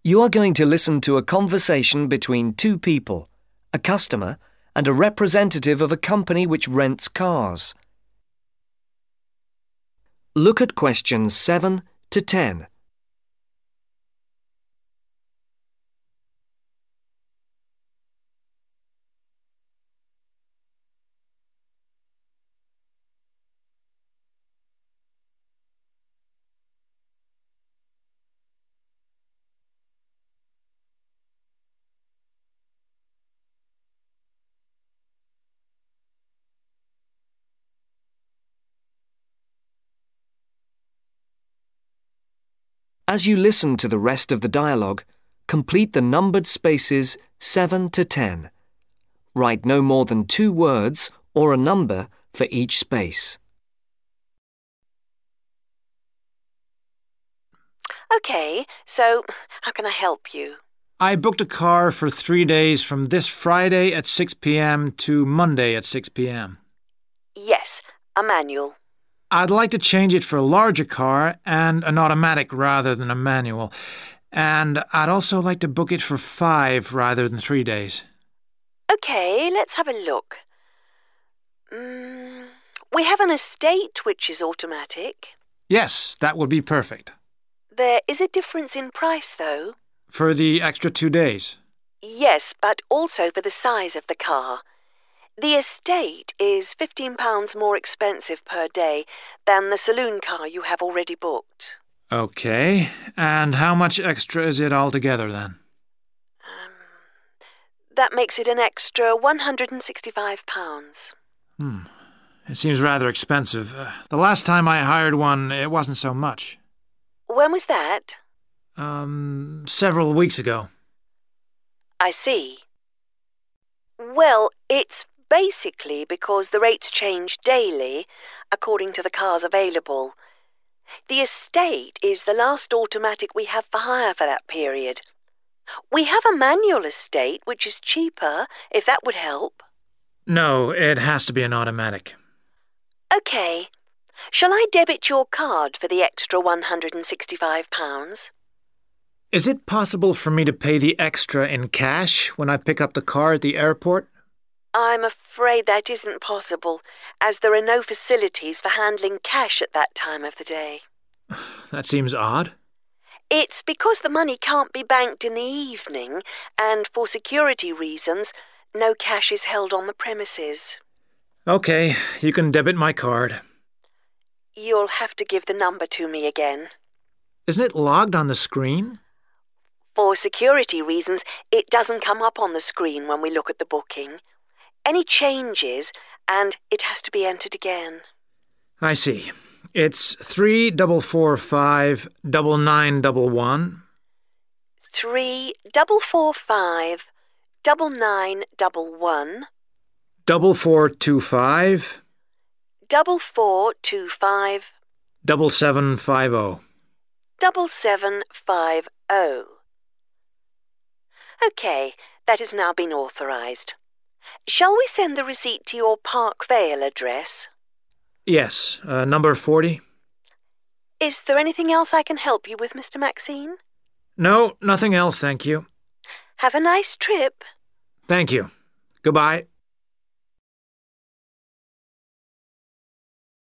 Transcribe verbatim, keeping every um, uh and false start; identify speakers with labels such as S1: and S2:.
S1: You are going to listen to a conversation between two people, a customer and a representative of a company which rents cars. Look at questions seven to ten. As you listen to the rest of the dialogue, complete the numbered spaces seven to ten. Write no more than two words or a number for each space.
S2: OK, so how can I help you?
S3: I booked a car for three days from this Friday at six p m to Monday at six p m
S2: Yes, a manual.
S3: I'd like to change it for a larger car and an automatic rather than a manual. And I'd also like to book it for five rather than three days.
S2: OK, let's have a look. Mm, we have an estate which is automatic.
S3: Yes, that would be perfect.
S2: There is a difference in price, though.
S3: For the extra two days?
S2: Yes, but also for the size of the car. The estate is fifteen pounds more expensive per day than the saloon car you have already booked.
S3: OK. And how much extra is it altogether, then?
S2: Um, that makes it an extra one hundred and sixty-five pounds.
S3: Hmm. It seems rather expensive. Uh, the last time I hired one, it wasn't so much.
S2: When was that?
S3: Um, several weeks ago.
S2: I see. Well, it's basically because the rates change daily according to the cars available. The estate is the last automatic we have for hire for that period. We have a manual estate which is cheaper, if that would help.
S3: No, it has to be an automatic.
S2: OK. Shall I debit your card for the extra one hundred and sixty-five pounds?
S3: Is it possible for me to pay the extra in cash when I pick up the car at the airport?
S2: I'm afraid that isn't possible, as there are no facilities for handling cash at that time of the day.
S3: That seems odd.
S2: It's because the money can't be banked in the evening, and for security reasons, no cash is held on the premises.
S3: OK, you can debit my card.
S2: You'll have to give the number to me again.
S3: Isn't it logged on the screen?
S2: For security reasons, it doesn't come up on the screen when we look at the booking. Any changes, and it has to be entered again.
S3: I see. It's three double four five double nine double one.
S2: Three double four five double nine double one.
S3: Double four two five.
S2: Double four two five.
S3: Double seven five oh.
S2: Double seven five oh. OK, that has now been authorised. Shall we send the receipt to your Park Vale address?
S3: Yes, uh, number forty.
S2: Is there anything else I can help you with, Mister Maxine?
S3: No, nothing else, thank you.
S2: Have a nice trip.
S3: Thank you. Goodbye.